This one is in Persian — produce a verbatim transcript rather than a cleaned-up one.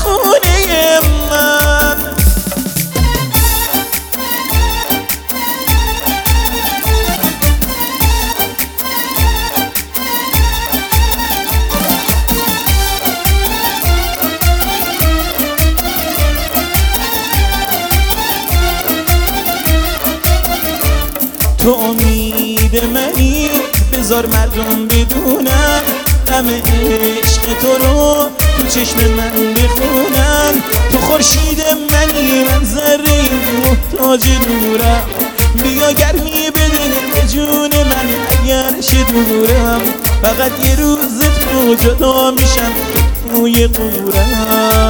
خونه من. تو امید منی، بذار مردم بدونن غم عشق تو رو تو چشم من بخونن. تو خورشید منی، من ذره محتاج نورم، بیا گرمی بده به جون من اگرش دورم. فقط یه روز تو جدا میشم توی قورم.